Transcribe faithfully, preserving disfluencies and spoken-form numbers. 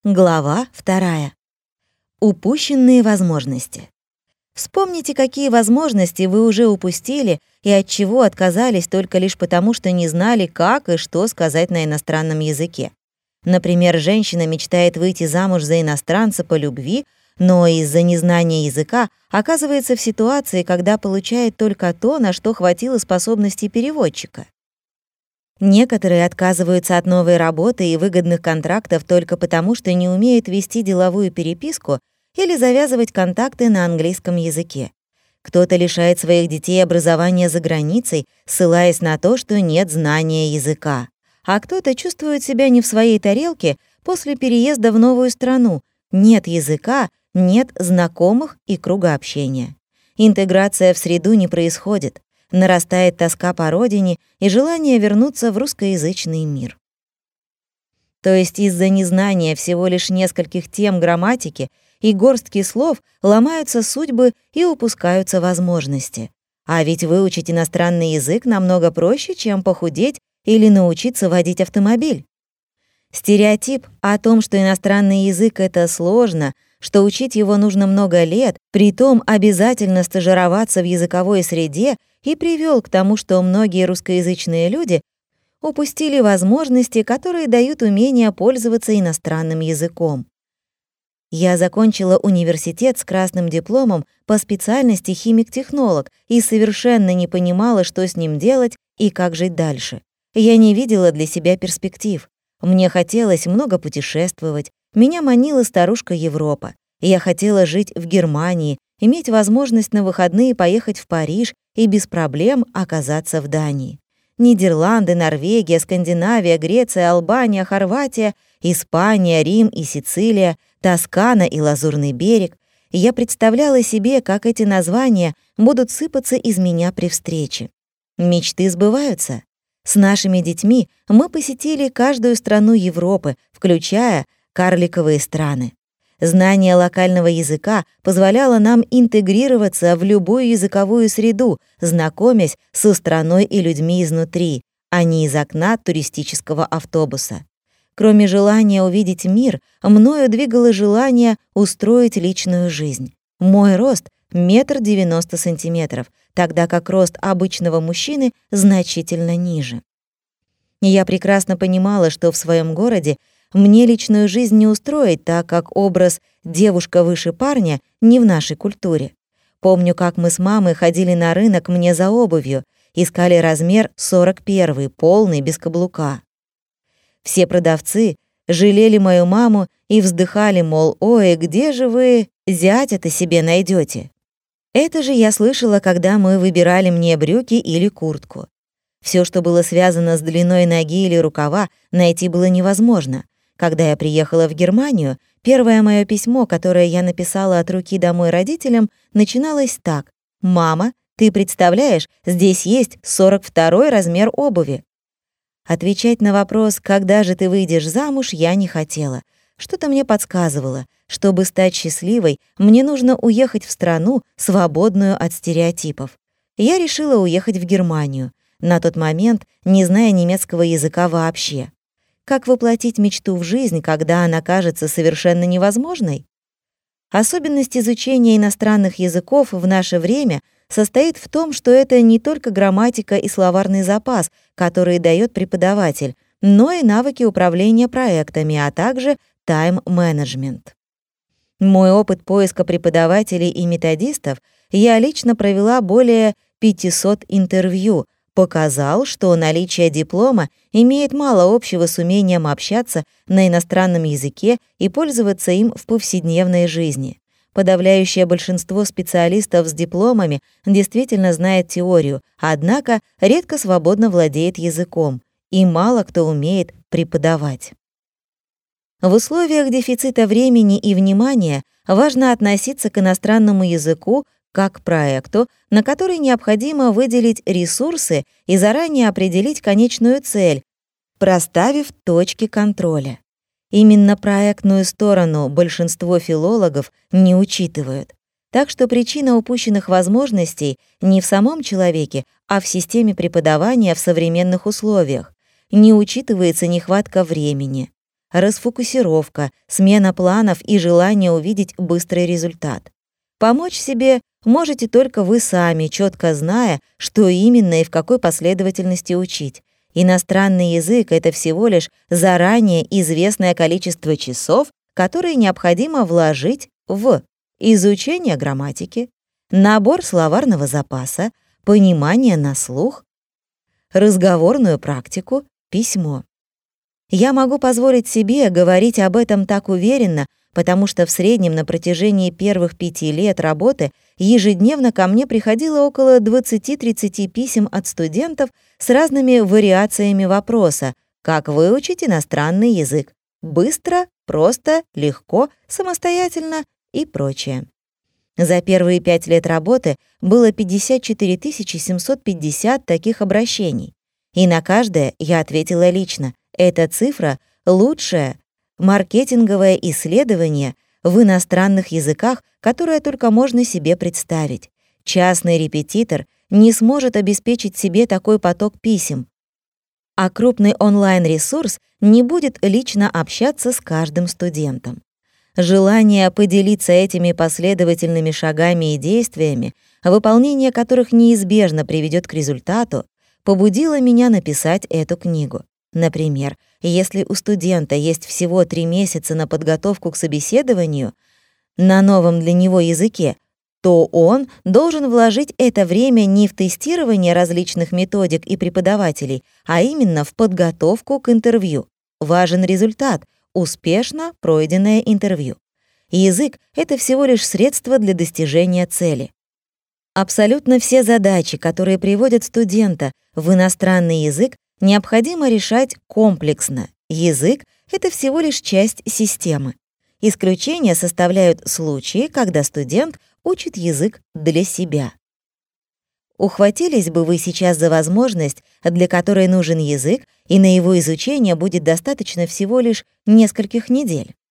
Глава вторая. Упущенные возможности. Вспомните, какие возможности вы уже упустили и от чего отказались только лишь потому, что не знали, как и что сказать на иностранном языке. Например, женщина мечтает выйти замуж за иностранца по любви, но из-за незнания языка оказывается в ситуации, когда получает только то, на что хватило способностей переводчика. Некоторые отказываются от новой работы и выгодных контрактов только потому, что не умеют вести деловую переписку или завязывать контакты на английском языке. Кто-то лишает своих детей образования за границей, ссылаясь на то, что нет знания языка. А кто-то чувствует себя не в своей тарелке после переезда в новую страну. Нет языка, нет знакомых и круга общения. Интеграция в среду не происходит. Нарастает тоска по родине и желание вернуться в русскоязычный мир. То есть из-за незнания всего лишь нескольких тем грамматики и горстки слов ломаются судьбы и упускаются возможности. А ведь выучить иностранный язык намного проще, чем похудеть или научиться водить автомобиль. Стереотип о том, что иностранный язык — это сложно, что учить его нужно много лет, притом обязательно стажироваться в языковой среде, и привел к тому, что многие русскоязычные люди упустили возможности, которые дают умение пользоваться иностранным языком. Я закончила университет с красным дипломом по специальности химик-технолог и совершенно не понимала, что с ним делать и как жить дальше. Я не видела для себя перспектив. Мне хотелось много путешествовать, меня манила старушка Европа. Я хотела жить в Германии, иметь возможность на выходные поехать в Париж и без проблем оказаться в Дании. Нидерланды, Норвегия, Скандинавия, Греция, Албания, Хорватия, Испания, Рим и Сицилия, Тоскана и Лазурный берег. Я представляла себе, как эти названия будут сыпаться из меня при встрече. Мечты сбываются. С нашими детьми мы посетили каждую страну Европы, включая карликовые страны. Знание локального языка позволяло нам интегрироваться в любую языковую среду, знакомясь со страной и людьми изнутри, а не из окна туристического автобуса. Кроме желания увидеть мир, мною двигало желание устроить личную жизнь. Мой рост — метр девяносто сантиметров, тогда как рост обычного мужчины значительно ниже. Я прекрасно понимала, что в своем городе мне личную жизнь не устроить, так как образ «девушка выше парня» не в нашей культуре. Помню, как мы с мамой ходили на рынок мне за обувью, искали размер сорок первый, полный, без каблука. Все продавцы жалели мою маму и вздыхали, мол, «Ой, где же вы зятя-то себе найдете?» Это же я слышала, когда мы выбирали мне брюки или куртку. Все, что было связано с длиной ноги или рукава, найти было невозможно. Когда я приехала в Германию, первое моё письмо, которое я написала от руки домой родителям, начиналось так: «Мама, ты представляешь, здесь есть сорок второй размер обуви». Отвечать на вопрос «когда же ты выйдешь замуж?» я не хотела. Что-то мне подсказывало, чтобы стать счастливой, мне нужно уехать в страну, свободную от стереотипов. Я решила уехать в Германию, на тот момент не зная немецкого языка вообще. Как воплотить мечту в жизнь, когда она кажется совершенно невозможной? Особенность изучения иностранных языков в наше время состоит в том, что это не только грамматика и словарный запас, который дает преподаватель, но и навыки управления проектами, а также тайм-менеджмент. Мой опыт поиска преподавателей и методистов, я лично провела более пятисот интервью, показал, что наличие диплома имеет мало общего с умением общаться на иностранном языке и пользоваться им в повседневной жизни. Подавляющее большинство специалистов с дипломами действительно знает теорию, однако редко свободно владеет языком, и мало кто умеет преподавать. В условиях дефицита времени и внимания важно относиться к иностранному языку как к проекту, на который необходимо выделить ресурсы и заранее определить конечную цель, проставив точки контроля. Именно проектную сторону большинство филологов не учитывают. Так что причина упущенных возможностей не в самом человеке, а в системе преподавания в современных условиях. Не учитывается нехватка времени. расфокусировка, смена планов и желание увидеть быстрый результат. Помочь себе можете только вы сами, четко зная, что именно и в какой последовательности учить. Иностранный язык — это всего лишь заранее известное количество часов, которые необходимо вложить в изучение грамматики, набор словарного запаса, понимание на слух, разговорную практику, письмо. Я могу позволить себе говорить об этом так уверенно, потому что в среднем на протяжении первых пяти лет работы ежедневно ко мне приходило около двадцати-тридцати писем от студентов с разными вариациями вопроса: как выучить иностранный язык? Быстро, просто, легко, самостоятельно и прочее. За первые пять лет работы было пятьдесят четыре тысячи семьсот пятьдесят таких обращений. И на каждое я ответила лично. Эта цифра — лучшее маркетинговое исследование в иностранных языках, которое только можно себе представить. Частный репетитор не сможет обеспечить себе такой поток писем, а крупный онлайн-ресурс не будет лично общаться с каждым студентом. Желание поделиться этими последовательными шагами и действиями, выполнение которых неизбежно приведет к результату, побудило меня написать эту книгу. Например, если у студента есть всего три месяца на подготовку к собеседованию на новом для него языке, то он должен вложить это время не в тестирование различных методик и преподавателей, а именно в подготовку к интервью. Важен результат — успешно пройденное интервью. Язык — это всего лишь средство для достижения цели. Абсолютно все задачи, которые приводят студента в иностранный язык, необходимо решать комплексно. Язык — это всего лишь часть системы. Исключения составляют случаи, когда студент учит язык для себя. Ухватились бы вы сейчас за возможность, для которой нужен язык, и на его изучение будет достаточно всего лишь нескольких недель?